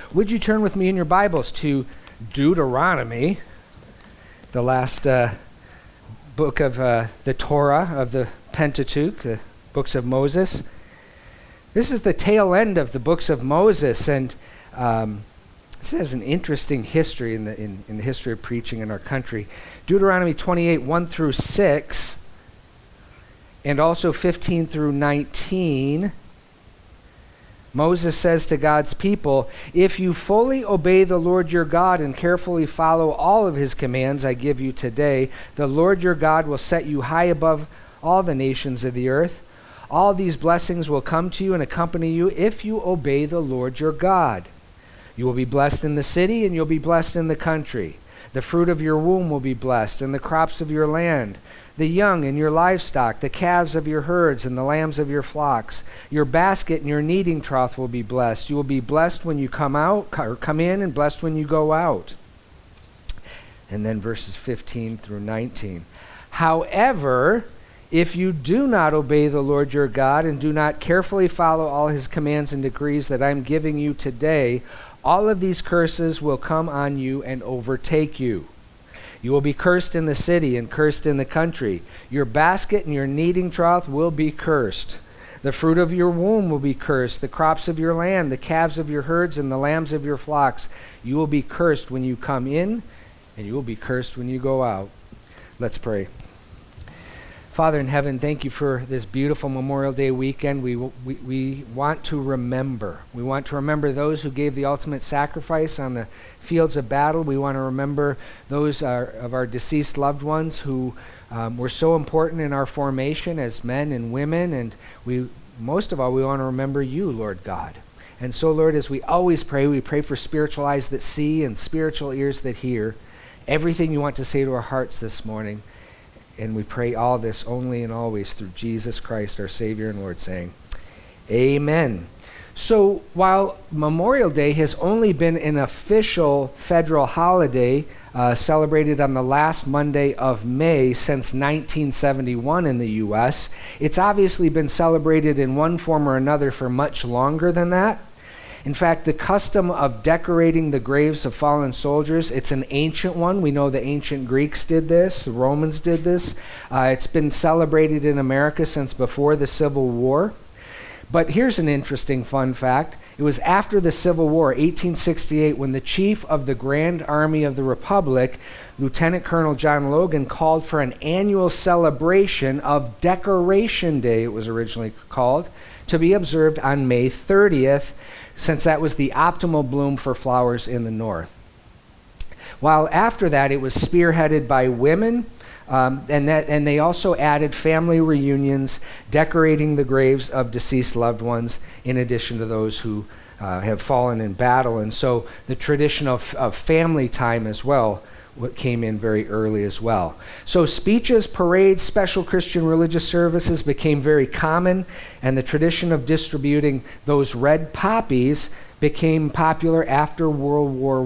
Would you turn with me in your Bibles to Deuteronomy, the last book of the Torah, of the Pentateuch, the books of Moses. This is the tail end of the books of Moses, and this has an interesting history in the history of preaching in our country. Deuteronomy 28, 1 through 6, and also 15 through 19. Moses says to God's people, "If you fully obey the Lord your God and carefully follow all of his commands I give you today, the Lord your God will set you high above all the nations of the earth. All these blessings will come to you and accompany you if you obey the Lord your God. You will be blessed in the city and you'll be blessed in the country. The fruit of your womb will be blessed, and the crops of your land, the young and your livestock, the calves of your herds and the lambs of your flocks. Your basket and your kneading trough will be blessed. You will be blessed when you come in, and blessed when you go out." And then verses 15 through 19. "However, if you do not obey the Lord your God and do not carefully follow all his commands and decrees that I'm giving you today, all of these curses will come on you and overtake you. You will be cursed in the city and cursed in the country. Your basket and your kneading trough will be cursed. The fruit of your womb will be cursed, the crops of your land, the calves of your herds, and the lambs of your flocks. You will be cursed when you come in, and you will be cursed when you go out." Let's pray. Father in heaven, thank you for this beautiful Memorial Day weekend. We want to remember. We want to remember those who gave the ultimate sacrifice on the fields of battle. We want to remember those of our deceased loved ones who were so important in our formation as men and women. And most of all, we want to remember you, Lord God. And so, Lord, as we always pray, we pray for spiritual eyes that see and spiritual ears that hear everything you want to say to our hearts this morning. And we pray all this only and always through Jesus Christ, our Savior and Lord, saying, Amen. So while Memorial Day has only been an official federal holiday celebrated on the last Monday of May since 1971 in the U.S., it's obviously been celebrated in one form or another for much longer than that. In fact, the custom of decorating the graves of fallen soldiers, it's an ancient one. We know the ancient Greeks did this, the Romans did this. It's been celebrated in America since before the Civil War. But here's an interesting fun fact. It was after the Civil War, 1868, when the chief of the Grand Army of the Republic, Lieutenant Colonel John Logan, called for an annual celebration of Decoration Day, it was originally called, to be observed on May 30th, since that was the optimal bloom for flowers in the north. While after that, it was spearheaded by women, and they also added family reunions, decorating the graves of deceased loved ones, in addition to those who have fallen in battle. And so the tradition of family time as well came in very early as well. So speeches, parades, special Christian religious services became very common, and the tradition of distributing those red poppies became popular after World War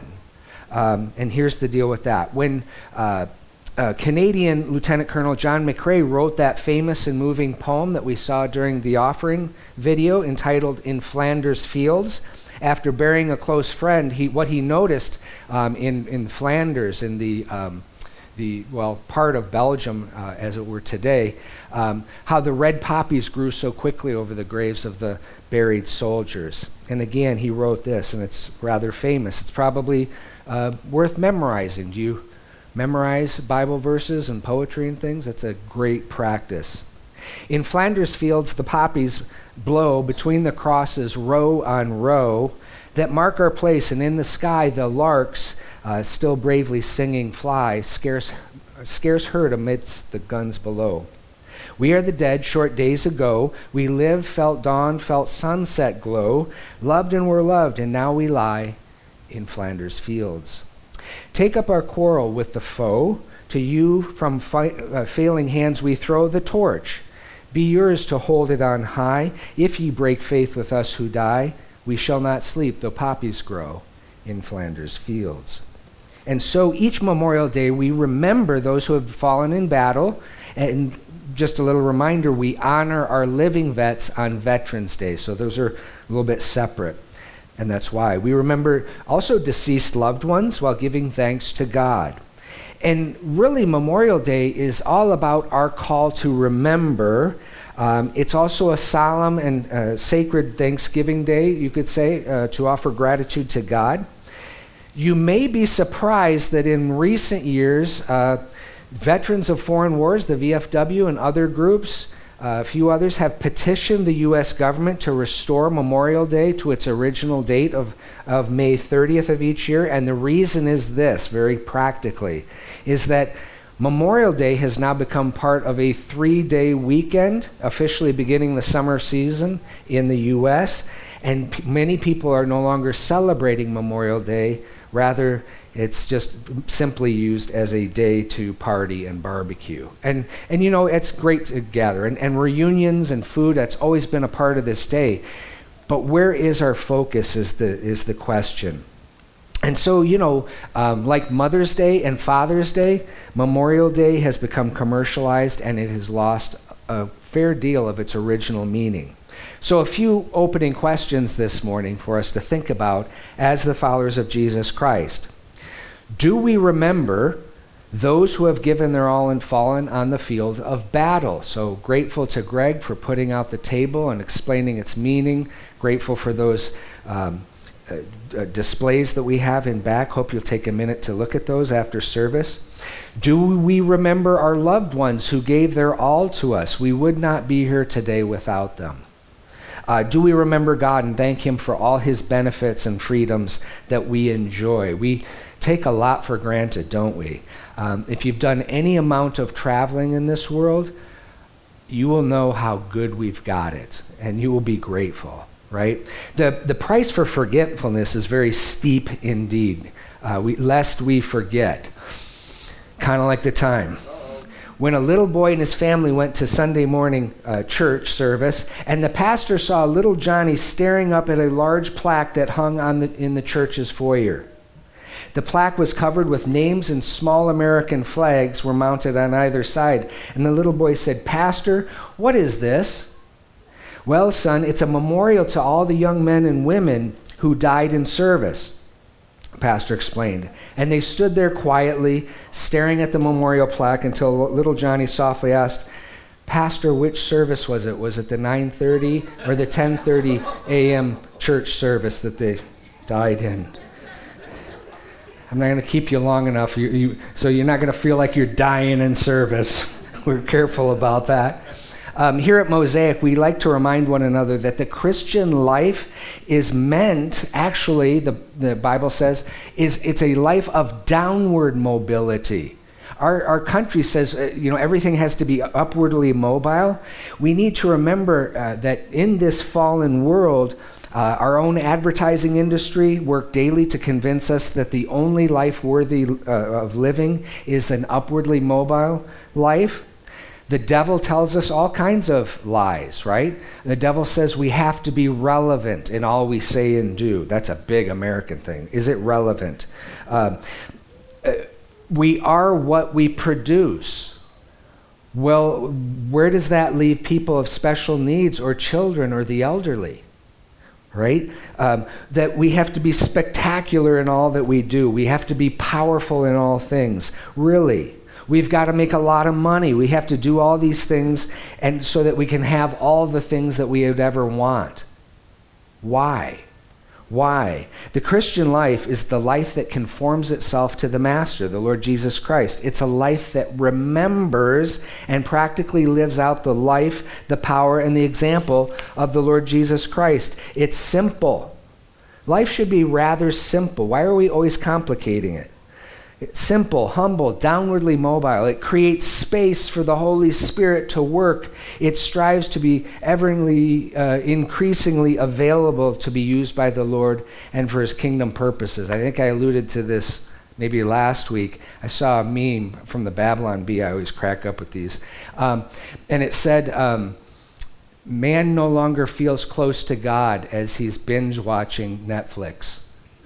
I. And here's the deal with that. When Canadian Lieutenant Colonel John McCrae wrote that famous and moving poem that we saw during the offering video entitled "In Flanders Fields," after burying a close friend, what he noticed in Flanders, in the part of Belgium, as it were today, how the red poppies grew so quickly over the graves of the buried soldiers. And again, he wrote this, and it's rather famous. It's probably worth memorizing. Do you memorize Bible verses and poetry and things? That's a great practice. In Flanders Fields, the poppies blow between the crosses row on row that mark our place, and in the sky the larks, still bravely singing, fly, scarce heard amidst the guns below. We are the dead short days ago. We lived, felt dawn, felt sunset glow, loved and were loved, and now we lie in Flanders Fields. Take up our quarrel with the foe. To you from failing hands we throw the torch. Be yours to hold it on high. If ye break faith with us who die, we shall not sleep though poppies grow in Flanders Fields. And so each Memorial Day we remember those who have fallen in battle, and just a little reminder, we honor our living vets on Veterans Day. So those are a little bit separate. and that's why. We remember also deceased loved ones while giving thanks to God. And really, Memorial Day is all about our call to remember. It's also a solemn and sacred Thanksgiving Day, you could say, to offer gratitude to God. You may be surprised that in recent years, veterans of foreign wars, the VFW and other groups, a few others, have petitioned the U.S. government to restore Memorial Day to its original date of May 30th of each year. And the reason is this, very practically, is that Memorial Day has now become part of a 3-day weekend, officially beginning the summer season in the U.S., and many people are no longer celebrating Memorial Day. Rather, it's just simply used as a day to party and barbecue. And you know, it's great to gather. And reunions and food, that's always been a part of this day. But where is our focus is the question. And so, you know, like Mother's Day and Father's Day, Memorial Day has become commercialized and it has lost a fair deal of its original meaning. So a few opening questions this morning for us to think about as the followers of Jesus Christ. Do we remember those who have given their all and fallen on the field of battle? So grateful to Greg for putting out the table and explaining its meaning. Grateful for those displays that we have in back. Hope you'll take a minute to look at those after service. Do we remember our loved ones who gave their all to us? We would not be here today without them. Do we remember God and thank Him for all His benefits and freedoms that we enjoy? We take a lot for granted, don't we? If you've done any amount of traveling in this world, you will know how good we've got it, and you will be grateful, right? The price for forgetfulness is very steep indeed, lest we forget, kind of like the time when a little boy and his family went to Sunday morning church service, and the pastor saw little Johnny staring up at a large plaque that hung in the church's foyer. The plaque was covered with names, and small American flags were mounted on either side. And the little boy said, "Pastor, what is this?" "Well, son, it's a memorial to all the young men and women who died in service," the pastor explained. And they stood there quietly, staring at the memorial plaque until little Johnny softly asked, "Pastor, which service was it? Was it the 9:30 or the 10:30 a.m. church service that they died in?" I'm not going to keep you long enough, so you're not going to feel like you're dying in service. We're careful about that. Here at Mosaic, we like to remind one another that the Christian life is meant, actually, the Bible says, it's a life of downward mobility. Our country says, everything has to be upwardly mobile. We need to remember that in this fallen world, our own advertising industry work daily to convince us that the only life worthy of living is an upwardly mobile life. The devil tells us all kinds of lies, right? The devil says we have to be relevant in all we say and do. That's a big American thing. Is it relevant? We are what we produce. Well, where does that leave people of special needs or children or the elderly? Right? That we have to be spectacular in all that we do. We have to be powerful in all things. Really. We've got to make a lot of money. We have to do all these things and so that we can have all the things that we would ever want. Why? Why? The Christian life is the life that conforms itself to the Master, the Lord Jesus Christ. It's a life that remembers and practically lives out the life, the power, and the example of the Lord Jesus Christ. It's simple. Life should be rather simple. Why are we always complicating it? It's simple, humble, downwardly mobile. It creates space for the Holy Spirit to work. It strives to be increasingly available to be used by the Lord and for His kingdom purposes. I think I alluded to this maybe last week. I saw a meme from the Babylon Bee. I always crack up with these. And it said, man no longer feels close to God as he's binge watching Netflix.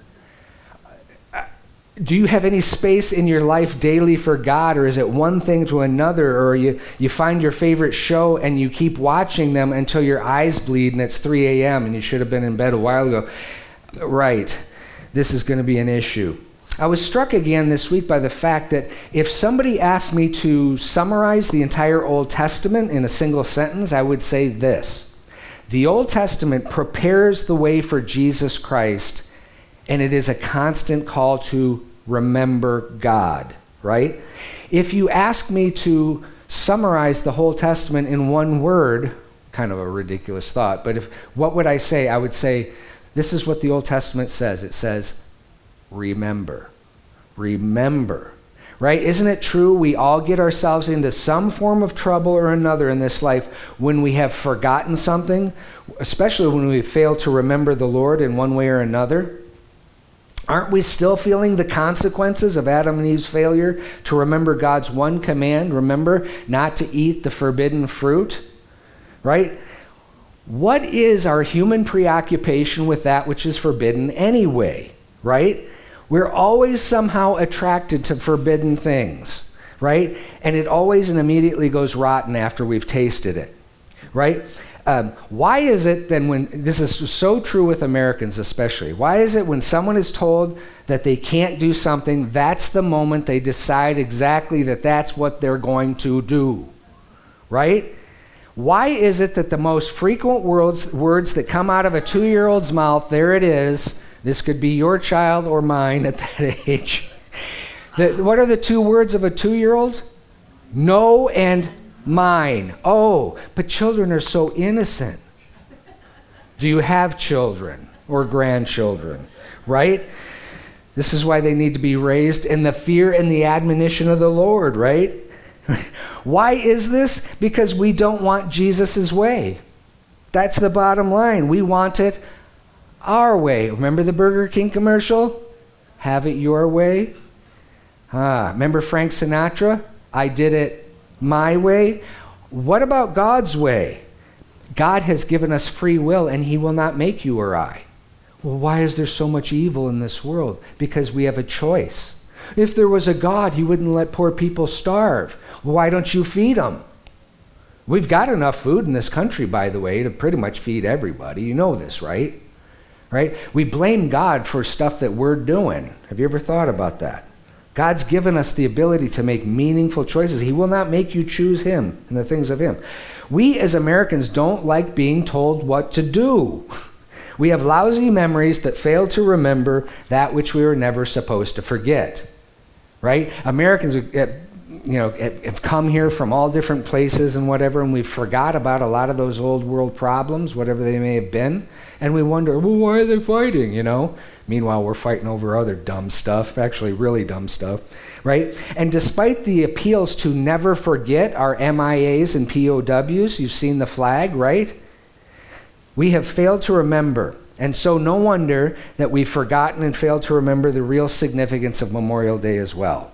Do you have any space in your life daily for God, or is it one thing to another, or you find your favorite show and you keep watching them until your eyes bleed and it's 3 a.m. and you should have been in bed a while ago? right, this is going to be an issue. I was struck again this week by the fact that if somebody asked me to summarize the entire Old Testament in a single sentence, I would say this: the Old Testament prepares the way for Jesus Christ, and it is a constant call to remember God, right? If you ask me to summarize the whole Testament in one word, kind of a ridiculous thought, but what would I say? I would say, this is what the Old Testament says. It says, remember. Remember. Right? Isn't it true we all get ourselves into some form of trouble or another in this life when we have forgotten something, especially when we fail to remember the Lord in one way or another? Aren't we still feeling the consequences of Adam and Eve's failure to remember God's one command? Remember not to eat the forbidden fruit? Right? What is our human preoccupation with that which is forbidden anyway? Right? We're always somehow attracted to forbidden things, right? And it always and immediately goes rotten after we've tasted it, right? Why is it then when, this is so true with Americans especially, why is it when someone is told that they can't do something, that's the moment they decide exactly that that's what they're going to do, right? Why is it that the most frequent words that come out of a 2-year-old's mouth, there it is, this could be your child or mine at that age. What are the 2 words of a 2-year-old? No and mine. Oh, but children are so innocent. Do you have children or grandchildren? Right? This is why they need to be raised in the fear and the admonition of the Lord, right? Why is this? Because we don't want Jesus' way. That's the bottom line. We want it our way. Remember the Burger King commercial? Have it your way. Remember Frank Sinatra? I did it my way. What about God's way? God has given us free will, and he will not make you or I. Well, why is there so much evil in this world? Because we have a choice. If there was a God, he wouldn't let poor people starve. Well, why don't you feed them? We've got enough food in this country, by the way, to pretty much feed everybody. You know this, right? Right? We blame God for stuff that we're doing. Have you ever thought about that? God's given us the ability to make meaningful choices. He will not make you choose him and the things of him. We as Americans don't like being told what to do. We have lousy memories that fail to remember that which we were never supposed to forget. Right? Americans have come here from all different places and whatever, and we forgot about a lot of those old world problems, whatever they may have been, and we wonder, well, why are they fighting, Meanwhile, we're fighting over other dumb stuff, actually really dumb stuff, right? And despite the appeals to never forget our MIAs and POWs, you've seen the flag, right? We have failed to remember, and so no wonder that we've forgotten and failed to remember the real significance of Memorial Day as well.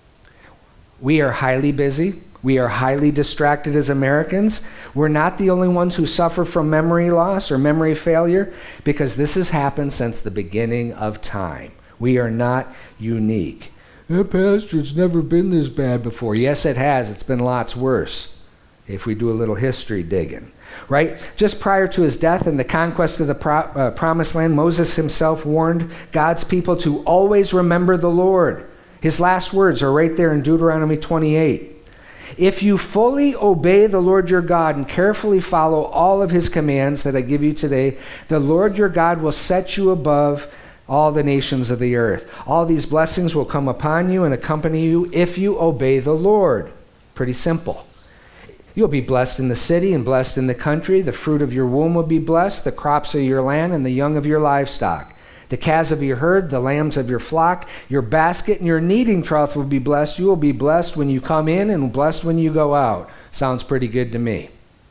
We are highly busy. We are highly distracted as Americans. We're not the only ones who suffer from memory loss or memory failure, because this has happened since the beginning of time. We are not unique. Pastor, it's never been this bad before. Yes, it has. It's been lots worse if we do a little history digging. Right? Just prior to his death and the conquest of the Promised Land, Moses himself warned God's people to always remember the Lord. His last words are right there in Deuteronomy 28. If you fully obey the Lord your God and carefully follow all of his commands that I give you today, the Lord your God will set you above all the nations of the earth. All these blessings will come upon you and accompany you if you obey the Lord. Pretty simple. You'll be blessed in the city and blessed in the country. The fruit of your womb will be blessed, the crops of your land and the young of your livestock. The calves of your herd, the lambs of your flock, your basket and your kneading trough will be blessed. You will be blessed when you come in and blessed when you go out. Sounds pretty good to me.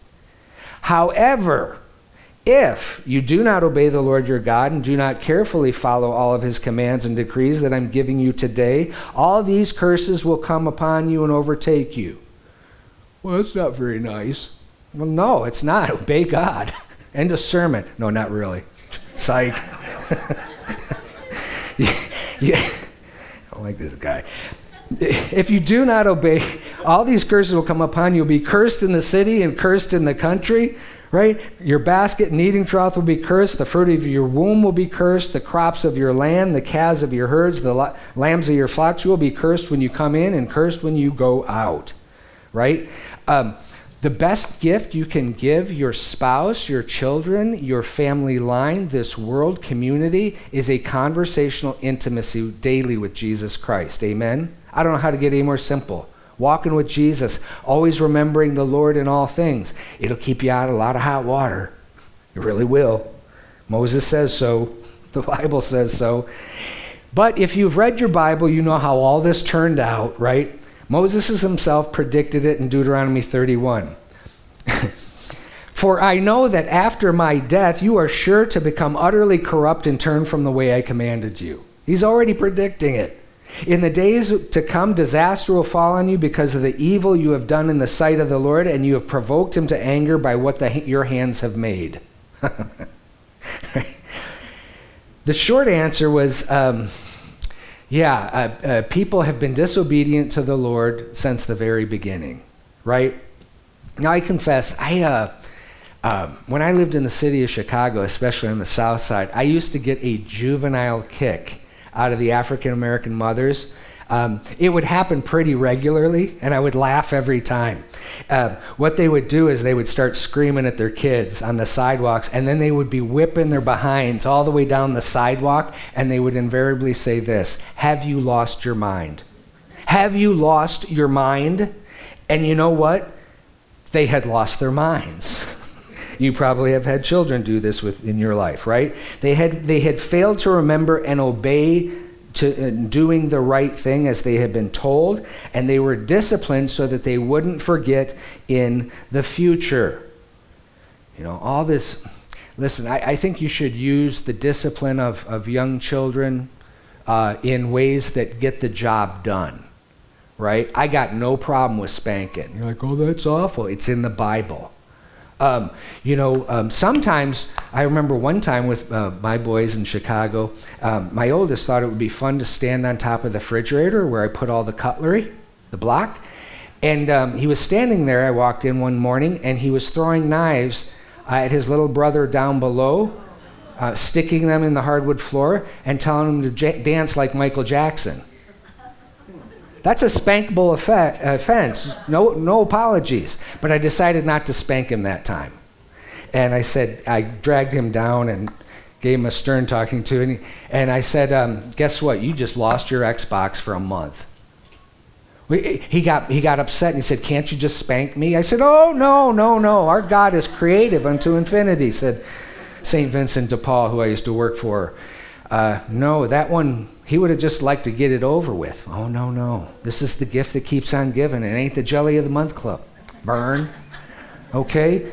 However, if you do not obey the Lord your God and do not carefully follow all of his commands and decrees that I'm giving you today, all these curses will come upon you and overtake you. Well, that's not very nice. Well, no, it's not. Obey God. End of sermon. No, not really. Psych. I don't like this guy. If you do not obey, all these curses will come upon you. You'll be cursed in the city and cursed in the country, right? Your basket and kneading trough will be cursed. The fruit of your womb will be cursed. The crops of your land, the calves of your herds, the lambs of your flocks, you will be cursed when you come in and cursed when you go out, right? The best gift you can give your spouse, your children, your family line, this world, community, is a conversational intimacy daily with Jesus Christ. Amen? I don't know how to get any more simple. Walking with Jesus, always remembering the Lord in all things. It'll keep you out of a lot of hot water. It really will. Moses says so. The Bible says so. But if you've read your Bible, you know how all this turned out, right? Moses himself predicted it in Deuteronomy 31. For I know that after my death, you are sure to become utterly corrupt and turn from the way I commanded you. He's already predicting it. In the days to come, disaster will fall on you because of the evil you have done in the sight of the Lord, and you have provoked him to anger by what your hands have made. The short answer was, people have been disobedient to the Lord since the very beginning, right? Now, I confess, when I lived in the city of Chicago, especially on the south side, I used to get a juvenile kick out of the African-American mothers. It would happen pretty regularly, and I would laugh every time. What they would do is they would start screaming at their kids on the sidewalks, and then they would be whipping their behinds all the way down the sidewalk, and they would invariably say this: have you lost your mind? Have you lost your mind? And you know what? They had lost their minds. You probably have had children do this in your life, right? They had failed to remember and obey to doing the right thing as they had been told, and they were disciplined so that they wouldn't forget in the future. You know, all this. Listen, I think you should use the discipline of young children in ways that get the job done. Right? I got no problem with spanking. You're like, oh, that's awful. It's in the Bible. Sometimes, I remember one time with my boys in Chicago, my oldest thought it would be fun to stand on top of the refrigerator where I put all the cutlery, the block. And he was standing there. I walked in one morning, and he was throwing knives at his little brother down below, sticking them in the hardwood floor and telling him to dance like Michael Jackson. That's a spankable offense. No apologies. But I decided not to spank him that time. And I dragged him down and gave him a stern talking to. And I said, guess what? You just lost your Xbox for a month. He got upset and he said, can't you just spank me? I said, oh, no. Our God is creative unto infinity, said St. Vincent de Paul, who I used to work for. No, that one, he would have just liked to get it over with. Oh, no. This is the gift that keeps on giving. It ain't the Jelly of the Month Club. Burn. Okay?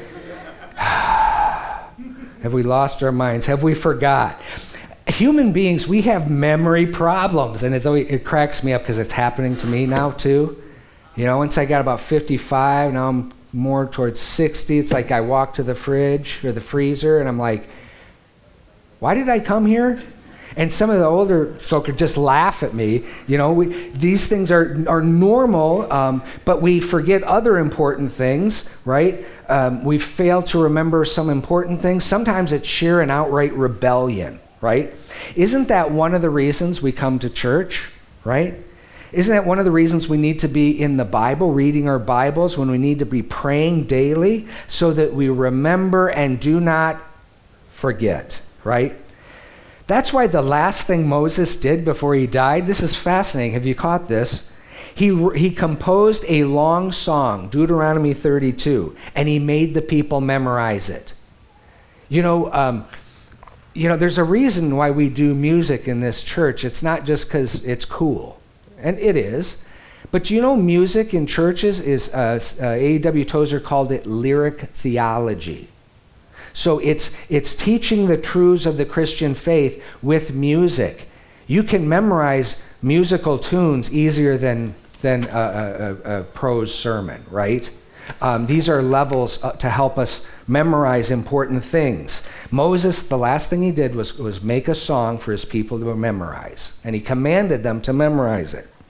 Have we lost our minds? Have we forgot? Human beings, we have memory problems, and it cracks me up because it's happening to me now too. You know, once I got about 55, now I'm more towards 60. It's like I walk to the fridge or the freezer, and I'm like, why did I come here? And some of the older folk would just laugh at me. You know, these things are normal, but we forget other important things, right? We fail to remember some important things. Sometimes it's sheer and outright rebellion, right? Isn't that one of the reasons we come to church, right? Isn't that one of the reasons we need to be in the Bible, reading our Bibles, when we need to be praying daily so that we remember and do not forget, right? That's why the last thing Moses did before he died, this is fascinating. Have you caught this? He composed a long song, Deuteronomy 32, and he made the people memorize it. You know, there's a reason why we do music in this church. It's not just because it's cool, and it is. But you know, music in churches is, A.W. Tozer called it lyric theology. So it's teaching the truths of the Christian faith with music. You can memorize musical tunes easier than a prose sermon, right? These are levels to help us memorize important things. Moses, the last thing he did was make a song for his people to memorize, and he commanded them to memorize it.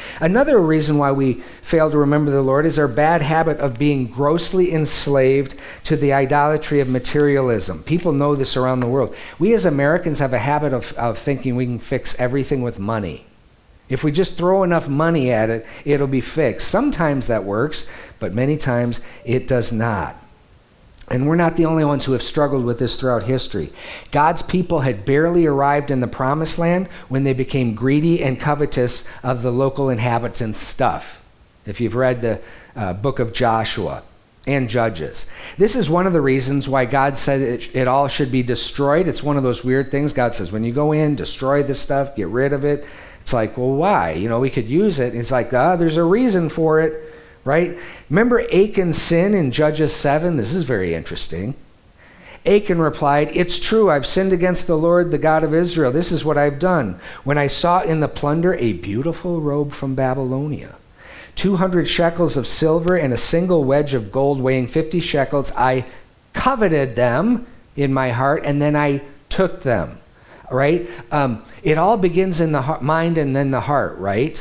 Another reason why we fail to remember the Lord is our bad habit of being grossly enslaved to the idolatry of materialism. People know this around the world. We as Americans have a habit of thinking we can fix everything with money. If we just throw enough money at it, it'll be fixed. Sometimes that works, but many times it does not. And we're not the only ones who have struggled with this throughout history. God's people had barely arrived in the promised land when they became greedy and covetous of the local inhabitants' stuff. If you've read the book of Joshua and Judges. This is one of the reasons why God said it all should be destroyed. It's one of those weird things. God says, when you go in, destroy this stuff, get rid of it. It's like, well, why? We could use it. It's like, there's a reason for it. Right? Remember Achan's sin in Judges 7? This is very interesting. Achan replied, "It's true, I've sinned against the Lord, the God of Israel. This is what I've done. When I saw in the plunder a beautiful robe from Babylonia, 200 shekels of silver and a single wedge of gold weighing 50 shekels, I coveted them in my heart, and then I took them." Right? It all begins in the mind and then the heart, right?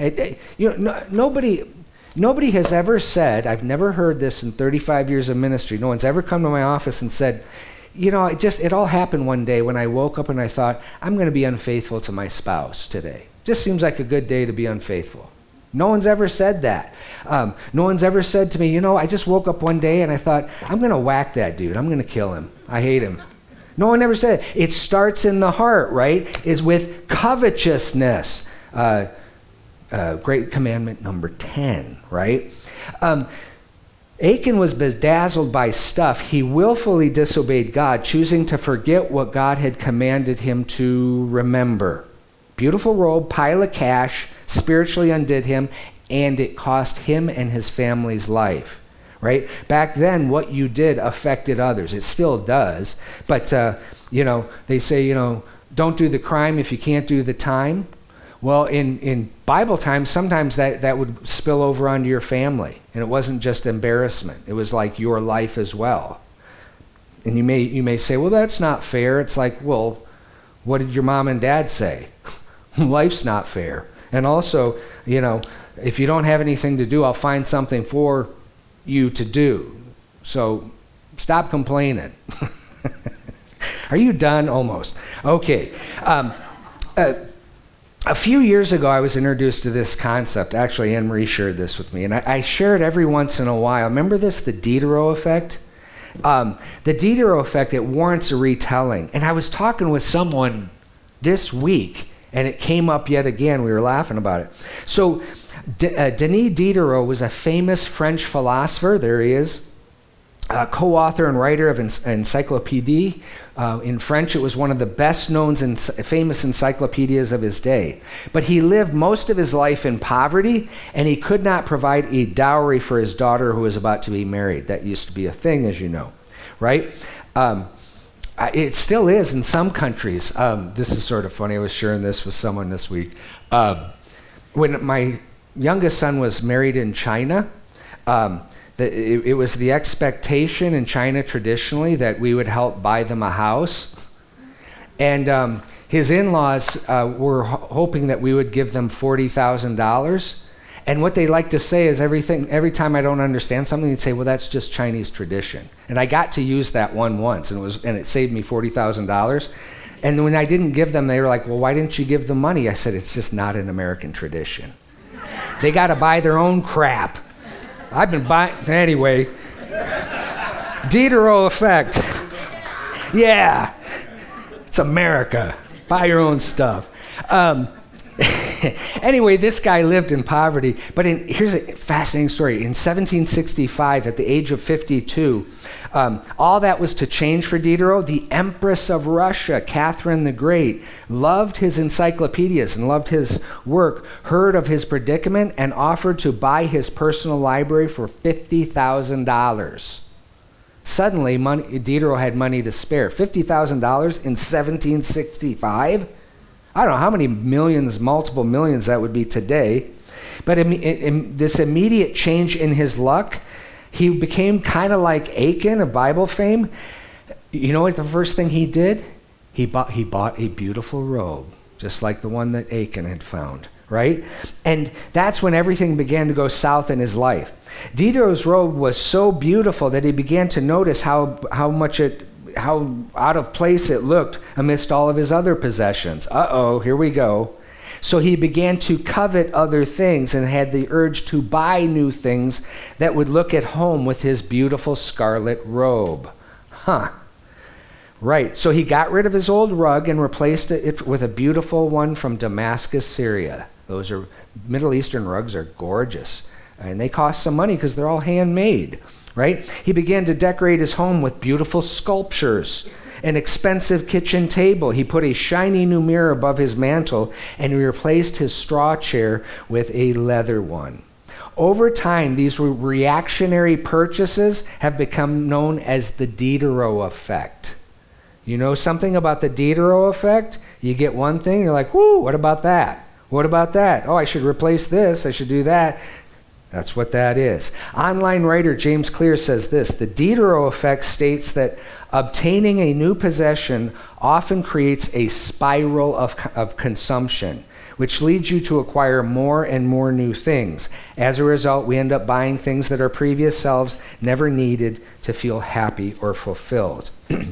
Nobody has ever said, I've never heard this in 35 years of ministry, no one's ever come to my office and said, it all happened one day when I woke up and I thought, I'm going to be unfaithful to my spouse today. Just seems like a good day to be unfaithful. No one's ever said that. No one's ever said to me, I just woke up one day and I thought, I'm going to whack that dude. I'm going to kill him. I hate him. No one ever said it. It starts in the heart, right? Is with covetousness. Great commandment number 10, right? Achan was bedazzled by stuff. He willfully disobeyed God, choosing to forget what God had commanded him to remember. Beautiful robe, pile of cash, spiritually undid him, and it cost him and his family's life, right? Back then, what you did affected others. It still does, but, they say, don't do the crime if you can't do the time. Well, in Bible times, sometimes that would spill over onto your family, and it wasn't just embarrassment. It was like your life as well. And you may say, well, that's not fair. It's like, well, what did your mom and dad say? Life's not fair. And also, if you don't have anything to do, I'll find something for you to do. So stop complaining. Are you done? Almost. Okay. A few years ago, I was introduced to this concept. Actually, Anne-Marie shared this with me, and I share it every once in a while. Remember this, the Diderot effect? The Diderot effect, it warrants a retelling. And I was talking with someone this week, and it came up yet again. We were laughing about it. So Denis Diderot was a famous French philosopher. There he is. Co-author and writer of Encyclopédie. In French, it was one of the best-known and famous encyclopedias of his day. But he lived most of his life in poverty, and he could not provide a dowry for his daughter who was about to be married. That used to be a thing, as you know, right? It still is in some countries. This is sort of funny. I was sharing this with someone this week. When my youngest son was married in China, it was the expectation in China traditionally that we would help buy them a house. And his in-laws were hoping that we would give them $40,000. And what they like to say is every time I don't understand something, they'd say, well, that's just Chinese tradition. And I got to use that one once, and it saved me $40,000. And when I didn't give them, they were like, well, why didn't you give them money? I said, it's just not an American tradition. They got to buy their own crap. I've been buying, anyway. Diderot effect. Yeah, it's America. Buy your own stuff. Anyway, this guy lived in poverty, but here's a fascinating story. In 1765, at the age of 52, all that was to change for Diderot. The Empress of Russia, Catherine the Great, loved his encyclopedias and loved his work, heard of his predicament, and offered to buy his personal library for $50,000. Suddenly, Diderot had money to spare. $50,000 in 1765? I don't know how many millions, multiple millions that would be today. But in this immediate change in his luck, he became kind of like Achan of Bible fame. You know what the first thing he did? He bought a beautiful robe, just like the one that Achan had found, right? And that's when everything began to go south in his life. Diderot's robe was so beautiful that he began to notice how out of place it looked amidst all of his other possessions. Here we go. So he began to covet other things and had the urge to buy new things that would look at home with his beautiful scarlet robe. Right, so he got rid of his old rug and replaced it with a beautiful one from Damascus, Syria. Those are Middle Eastern rugs are gorgeous, and they cost some money because they're all handmade, right? He began to decorate his home with beautiful sculptures, an expensive kitchen table. He put a shiny new mirror above his mantel, and he replaced his straw chair with a leather one. Over time, these reactionary purchases have become known as the Diderot effect. You know something about the Diderot effect? You get one thing, you're like, whoo, what about that? What about that? Oh, I should replace this, I should do that. That's what that is. Online writer James Clear says this: the Diderot effect states that obtaining a new possession often creates a spiral of consumption, which leads you to acquire more and more new things. As a result, we end up buying things that our previous selves never needed to feel happy or fulfilled.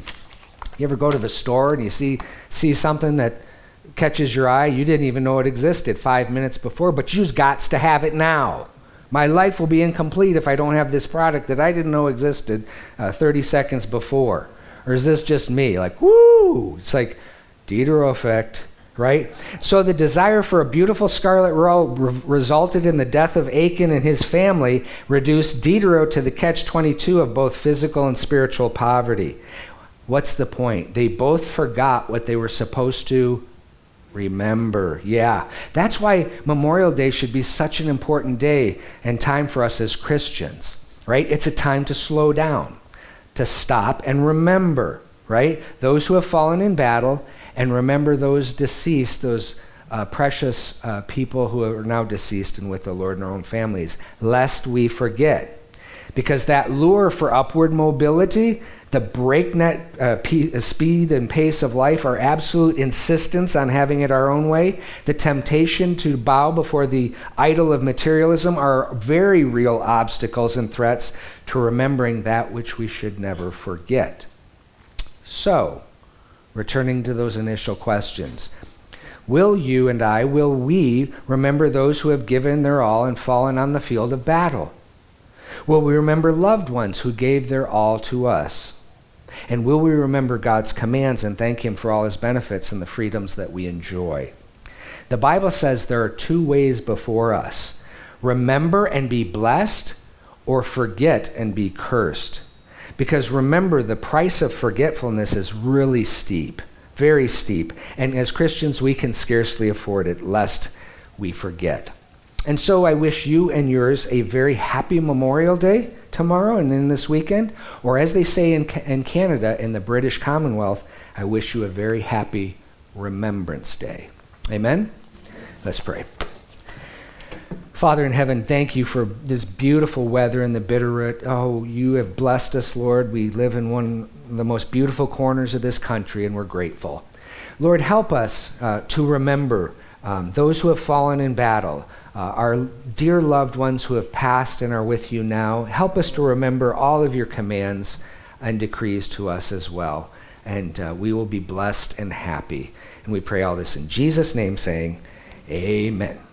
You ever go to the store and you see something that catches your eye? You didn't even know it existed 5 minutes before, but you just got to have it now. My life will be incomplete if I don't have this product that I didn't know existed 30 seconds before. Or is this just me? Like, woo! It's like Diderot effect, right? So the desire for a beautiful scarlet robe resulted in the death of Achan and his family, reduced Diderot to the catch-22 of both physical and spiritual poverty. What's the point? They both forgot what they were supposed to remember. Yeah, that's why Memorial Day should be such an important day and time for us as Christians, right? It's a time to slow down, to stop and remember, right? Those who have fallen in battle, and remember those deceased, those precious people who are now deceased and with the Lord in our own families, lest we forget. Because that lure for upward mobility, the breakneck speed and pace of life, our absolute insistence on having it our own way, the temptation to bow before the idol of materialism are very real obstacles and threats to remembering that which we should never forget. So, returning to those initial questions, will we remember those who have given their all and fallen on the field of battle? Will we remember loved ones who gave their all to us? And will we remember God's commands and thank Him for all His benefits and the freedoms that we enjoy? The Bible says there are two ways before us: remember and be blessed, or forget and be cursed. Because remember, the price of forgetfulness is really steep, very steep. And as Christians, we can scarcely afford it, lest we forget. And so I wish you and yours a very happy Memorial Day tomorrow and in this weekend. Or as they say in Canada, in the British Commonwealth, I wish you a very happy Remembrance Day. Amen? Let's pray. Father in heaven, thank you for this beautiful weather in the Bitterroot. Oh, you have blessed us, Lord. We live in one of the most beautiful corners of this country, and we're grateful. Lord, help us to remember those who have fallen in battle, our dear loved ones who have passed and are with you now. Help us to remember all of your commands and decrees to us as well. And we will be blessed and happy. And we pray all this in Jesus' name, saying, Amen.